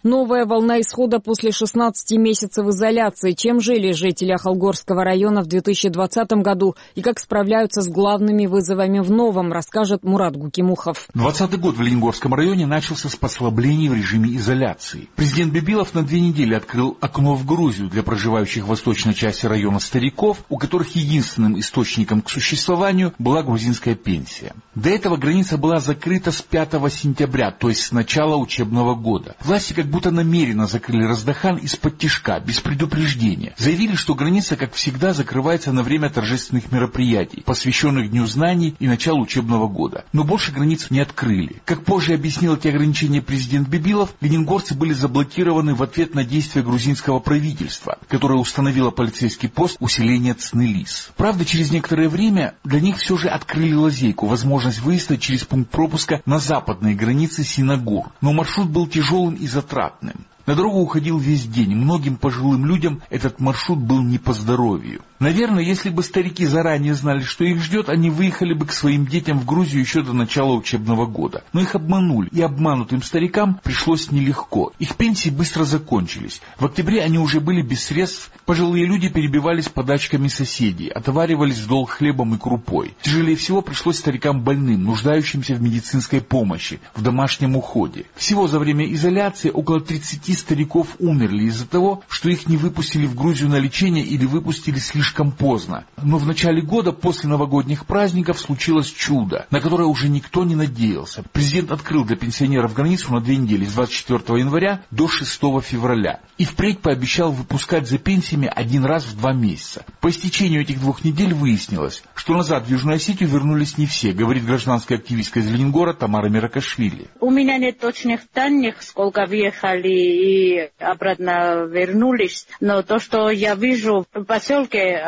Новая волна исхода после 16 месяцев изоляции. Чем жили жители Ахалгорского района в 2020 году и как справляются с главными вызовами в новом, расскажет Мурат Гукимухов. 2020 год в Лениногорском районе начался с послаблений в режиме изоляции. Президент Бибилов на 2 недели открыл окно в Грузию для проживающих в восточной части района стариков, у которых единственным источником к существованию была грузинская пенсия. До этого граница была закрыта с 5 сентября, то есть с начала учебного года. Власти как будто намеренно закрыли Раздахан из-под тишка, без предупреждения. Заявили, что граница, как всегда, закрывается на время торжественных мероприятий, посвященных Дню знаний и началу учебного года. Но больше границ не открыли. Как позже объяснил эти ограничения президент Бибилов, лениногорцы были заблокированы в ответ на действия грузинского правительства, которое установило полицейский пост усиления Цнелис. Правда, через некоторое время для них все же открыли лазейку, возможность выезда через пункт пропуска на западные границы Синагур. Но маршрут был тяжелым и затратным. На дорогу уходил весь день. Многим пожилым людям этот маршрут был не по здоровью. Наверное, если бы старики заранее знали, что их ждет, они выехали бы к своим детям в Грузию еще до начала учебного года. Но их обманули, и обманутым старикам пришлось нелегко. Их пенсии быстро закончились. В октябре они уже были без средств. Пожилые люди перебивались подачками соседей, отоваривались в долг хлебом и крупой. Тяжелее всего пришлось старикам больным, нуждающимся в медицинской помощи, в домашнем уходе. Всего за время изоляции около 30 стариков умерли из-за того, что их не выпустили в Грузию на лечение или выпустили слишком поздно. Но в начале года, после новогодних праздников, случилось чудо, на которое уже никто не надеялся. Президент открыл для пенсионеров границу на 2 недели, с 24 января до 6 февраля. И впредь пообещал выпускать за пенсиями 1 раз в 2 месяца. По истечению этих 2 недель выяснилось, что назад в Южную Осетию вернулись не все, говорит гражданская активистка из Ленингора Тамара Миракашвили. У меня нет точных данных, сколько въехали и обратно вернулись. Но то, что я вижу в поселке,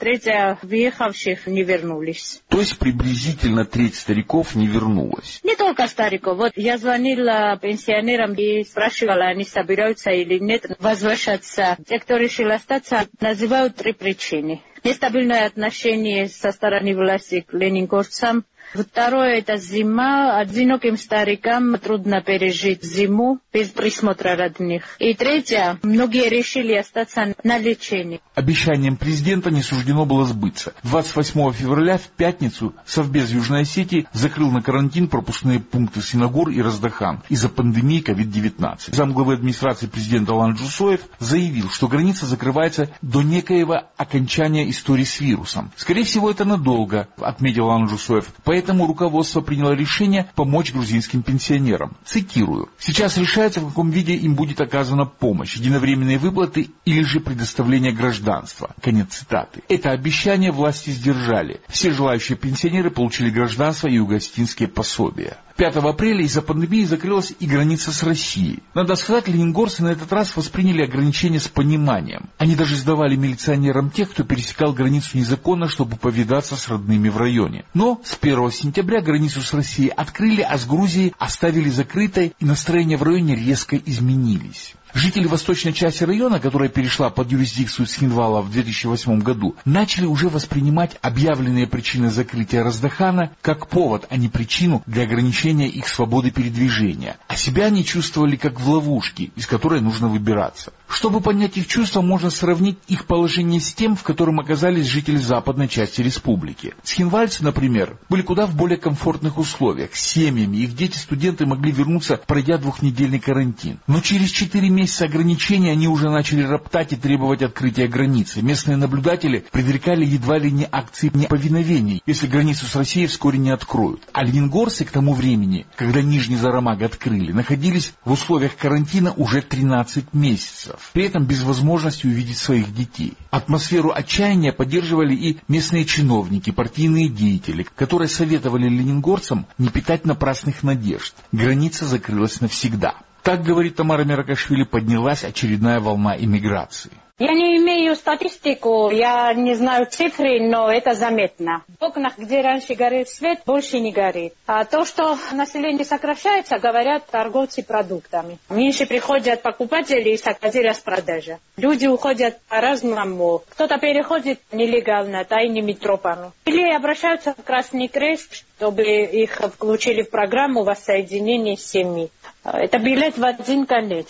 1/3 въехавших не вернулись. То есть приблизительно 1/3 стариков не вернулась? Не только стариков. Вот я звонила пенсионерам и спрашивала, они собираются или нет возвращаться. Те, кто решил остаться, называют 3 причины. Нестабильное отношение со стороны власти к ленингорцам. Второе – это зима. Одиноким старикам трудно пережить зиму без присмотра родных. И третье – многие решили остаться на лечении. Обещанием президента не суждено было сбыться. 28 февраля в пятницу Совбез Южной Осетии закрыл на карантин пропускные пункты Синагур и Раздахан из-за пандемии COVID-19. Замглавы администрации президента Алан Джусоев заявил, что граница закрывается до некоего окончания истории с вирусом. Скорее всего, это надолго, отметил Алан Джусоев. Поэтому руководство приняло решение помочь грузинским пенсионерам. Цитирую. «Сейчас решается, в каком виде им будет оказана помощь, единовременные выплаты или же предоставление гражданства». Конец цитаты. Это обещание власти сдержали. Все желающие пенсионеры получили гражданство и югостинские пособия. 5 апреля из-за пандемии закрылась и граница с Россией. Надо сказать, ленингорцы на этот раз восприняли ограничения с пониманием. Они даже сдавали милиционерам тех, кто пересекал границу незаконно, чтобы повидаться с родными в районе. Но с 1 сентября границу с Россией открыли, а с Грузией оставили закрытой, и настроения в районе резко изменились. Жители восточной части района, которая перешла под юрисдикцию Цхинвала в 2008 году, начали уже воспринимать объявленные причины закрытия Раздахана как повод, а не причину для ограничения их свободы передвижения. А себя они чувствовали как в ловушке, из которой нужно выбираться. Чтобы понять их чувства, можно сравнить их положение с тем, в котором оказались жители западной части республики. Цхинвальцы, например, были куда в более комфортных условиях, с семьями, их дети-студенты могли вернуться, пройдя 2-недельный карантин. Но через 4 месяца ограничений они уже начали роптать и требовать открытия границы. Местные наблюдатели предрекали едва ли не акции неповиновений, если границу с Россией вскоре не откроют. А ленингорцы к тому времени, когда Нижний Зарамаг открыли, находились в условиях карантина уже 13 месяцев. При этом без возможности увидеть своих детей. Атмосферу отчаяния поддерживали и местные чиновники, партийные деятели, которые советовали ленингорцам не питать напрасных надежд. Граница закрылась навсегда. Так, говорит Тамара Миракашвили, поднялась очередная волна иммиграции. Я не имею статистику, я не знаю цифры, но это заметно. В окнах, где раньше горел свет, больше не горит. А то, что население сокращается, говорят торговцы продуктами. Меньше приходят покупатели и сократили распродажа. Люди уходят по-разному. Кто-то переходит нелегально, тайными тропами. Или обращаются в Красный Крест, чтобы их включили в программу воссоединения семьи. Это билет в один конец.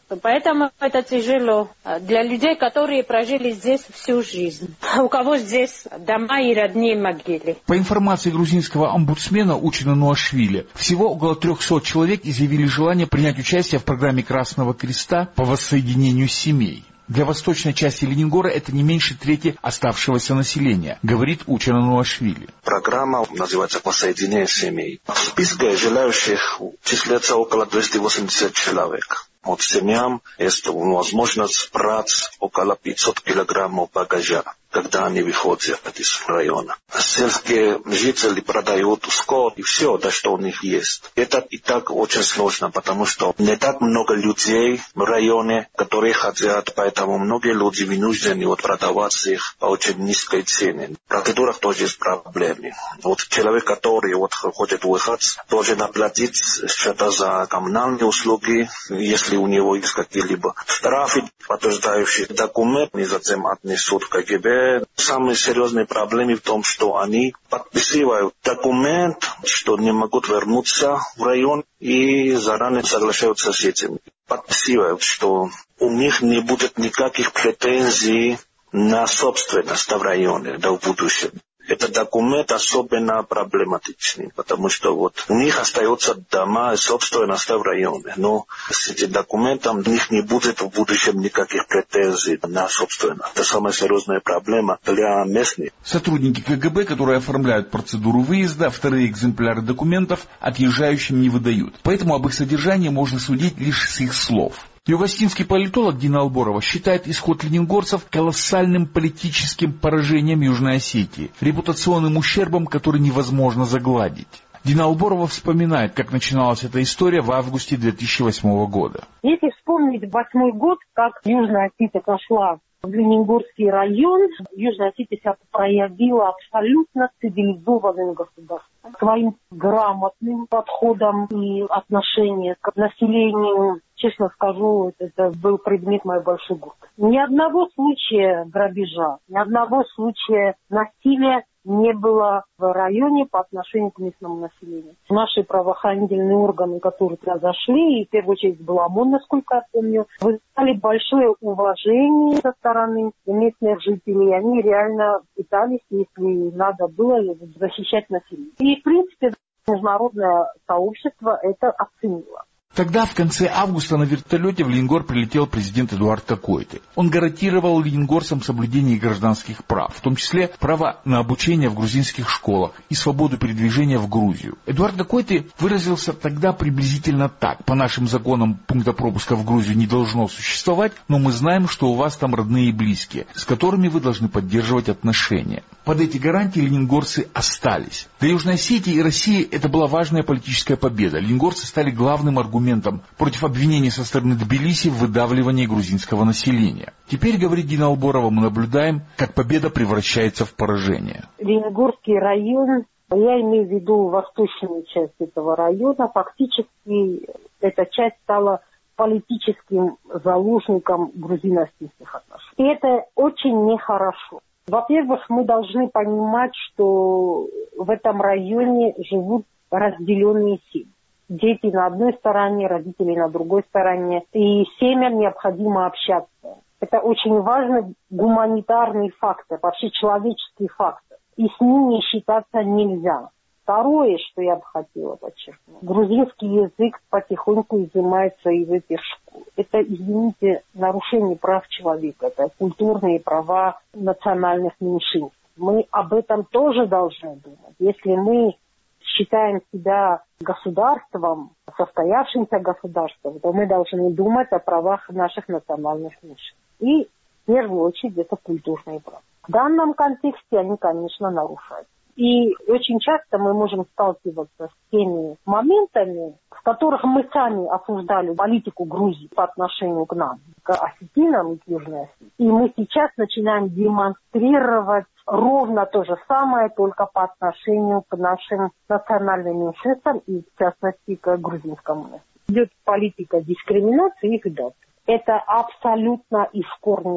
Поэтому это тяжело для людей, которые прожили здесь всю жизнь. У кого здесь дома и родные могилы. По информации грузинского омбудсмена Учена Нуашвили, всего около 300 человек изъявили желание принять участие в программе Красного Креста по воссоединению семей. Для восточной части Ленингора это не меньше трети оставшегося населения, говорит Учена Нуашвили. Программа называется «Воссоединение семей». В списке желающих числится около 280 человек. От семьям есть возможность брать около 500 килограммов багажа, когда они выходят из района. Сельские жители продают скот и все, да, что у них есть. Это и так очень сложно, потому что не так много людей в районе, которые хотят, поэтому многие люди вынуждены продавать их по очень низкой цене. В процедурах тоже есть проблемы. Человек, который хочет уехать, должен оплатить что-то за коммунальные услуги, если у него есть какие-либо штрафы, подтверждающие документ, и затем отнесут в КГБ. Самые серьезные проблемы в том, что они подписывают документ, что не могут вернуться в район, и заранее соглашаются с этим. Подписывают, что у них не будет никаких претензий на собственность в районе, да, в будущем. Этот документ особенно проблематичный, потому что у них остаются дома и собственность в районе. Но с этим документом у них не будет в будущем никаких претензий на собственность. Это самая серьезная проблема для местных. Сотрудники КГБ, которые оформляют процедуру выезда, вторые экземпляры документов отъезжающим не выдают. Поэтому об их содержании можно судить лишь с их слов. Югостинский политолог Дина Алборова считает исход ленингорцев колоссальным политическим поражением Южной Осетии, репутационным ущербом, который невозможно загладить. Дина Алборова вспоминает, как начиналась эта история в августе 2008 года. Если вспомнить 2008 год, как Южная Осетия пошла в Ленингорский район, Южная Осетия себя проявила абсолютно цивилизованным государством. Своим грамотным подходом и отношением к населению, честно скажу, это был предмет моей большой гордости. Ни одного случая грабежа, ни одного случая насилия не было в районе по отношению к местному населению. Наши правоохранительные органы, которые произошли, и в первую очередь был ОМОН, насколько я помню, вызвали большое уважение со стороны местных жителей. Они реально пытались, если надо было, защищать население. И, в принципе, международное сообщество это оценило. Тогда, в конце августа, на вертолете в Ленингор прилетел президент Эдуард Кокойты. Он гарантировал ленингорцам соблюдение гражданских прав, в том числе право на обучение в грузинских школах и свободу передвижения в Грузию. Эдуард Кокойты выразился тогда приблизительно так. По нашим законам пункта пропуска в Грузию не должно существовать, но мы знаем, что у вас там родные и близкие, с которыми вы должны поддерживать отношения. Под эти гарантии ленингорцы остались. Для Южной Осетии и России это была важная политическая победа. Ленингорцы стали главным аргументом против обвинений со стороны Тбилиси в выдавливании грузинского населения. Теперь, говорит Дина Алборова, мы наблюдаем, как победа превращается в поражение. Ленингорский район, я имею в виду восточную часть этого района, фактически эта часть стала политическим заложником грузино-осетинских отношений. И это очень нехорошо. Во-первых, мы должны понимать, что в этом районе живут разделенные семьи. Дети на одной стороне, родители на другой стороне. И семьям необходимо общаться. Это очень важный гуманитарный фактор, вообще человеческий фактор. И с ним не считаться нельзя. Второе, что я бы хотела подчеркнуть. Грузинский язык потихоньку изымается из этих школ. Это, извините, нарушение прав человека. Это культурные права национальных меньшинств. Мы об этом тоже должны думать. Если мы считаем себя государством, состоявшимся государством, то мы должны думать о правах наших национальных меньшинств. И в первую очередь это культурные права. В данном контексте они, конечно, нарушаются. И очень часто мы можем сталкиваться с теми моментами, в которых мы сами осуждали политику Грузии по отношению к нам, к осетинам и к Южной Осетии. И мы сейчас начинаем демонстрировать ровно то же самое, только по отношению к нашим национальным меньшинствам и, в частности, к грузинскому населению. Идет политика дискриминации их дат. Это абсолютно и в корне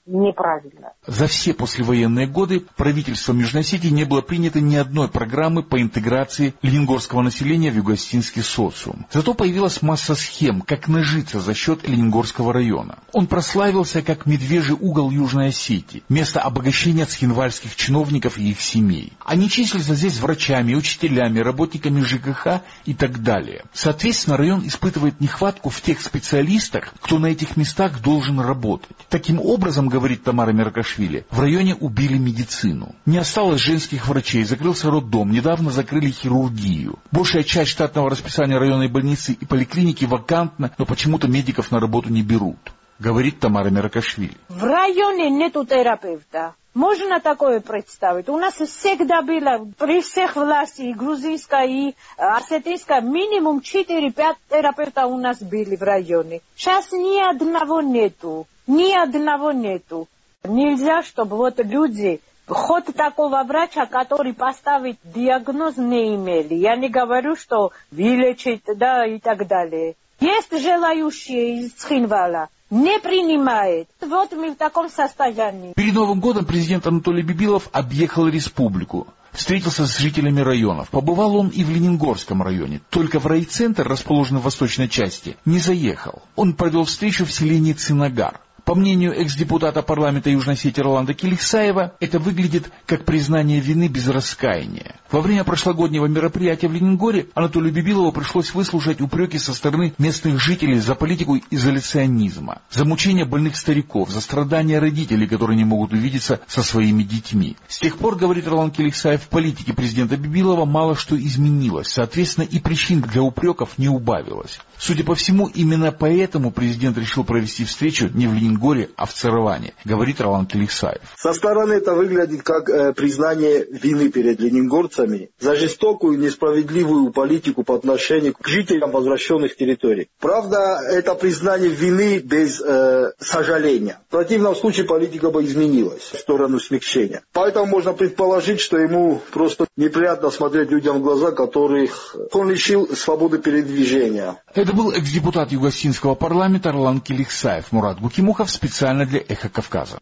неправильно. За все послевоенные годы правительством Южной Осетии не было принято ни одной программы по интеграции ленингорского населения в юго-осетинский социум. Зато появилась масса схем, как нажиться за счет Ленингорского района. Он прославился как медвежий угол Южной Осетии, место обогащения цхинвальских чиновников и их семей. Они числятся здесь врачами, учителями, работниками ЖКХ и так далее. Соответственно, район испытывает нехватку в тех специалистах, кто на этих местах должен работать. Таким образом, говорит Тамара Меркашвили, в районе убили медицину. Не осталось женских врачей, закрылся роддом, недавно закрыли хирургию. Большая часть штатного расписания районной больницы и поликлиники вакантна, но почему-то медиков на работу не берут, говорит Тамара Меркашвили. В районе нету терапевта. Можно такое представить? У нас всегда было, при всех властях, и грузинская, и осетинская, минимум 4-5 терапевтов у нас были в районе. Сейчас ни одного нету. Ни одного нету. Нельзя, чтобы вот люди, хоть такого врача, который поставит диагноз, не имели. Я не говорю, что вылечить, да, и так далее. Есть желающие из Цхинвала. Не принимает. Вот мы в таком состоянии. Перед Новым годом президент Анатолий Бибилов объехал республику. Встретился с жителями районов. Побывал он и в Ленингорском районе. Только в райцентр, расположенный в восточной части, не заехал. Он провел встречу в селении Цинагар. По мнению экс-депутата парламента Южной Осетии Роланда Келихсаева, это выглядит как признание вины без раскаяния. Во время прошлогоднего мероприятия в Ленингоре Анатолию Бибилову пришлось выслушать упреки со стороны местных жителей за политику изоляционизма, за мучения больных стариков, за страдания родителей, которые не могут увидеться со своими детьми. С тех пор, говорит Роланд Келихсаев, в политике президента Бибилова мало что изменилось, соответственно, и причин для упреков не убавилось. Судя по всему, именно поэтому президент решил провести встречу не в Ленингоре, а в Цараване, говорит Роланд Келихсаев. Со стороны это выглядит как признание вины перед ленингорцами за жестокую и несправедливую политику по отношению к жителям возвращенных территорий. Правда, это признание вины без сожаления. В противном случае политика бы изменилась в сторону смягчения. Поэтому можно предположить, что ему просто неприятно смотреть людям в глаза, которых он лишил свободы передвижения. Это был экс-депутат Юго-Осетинского парламента Роланд Келихсаев. Мурат Гукимухов специально для «Эхо Кавказа».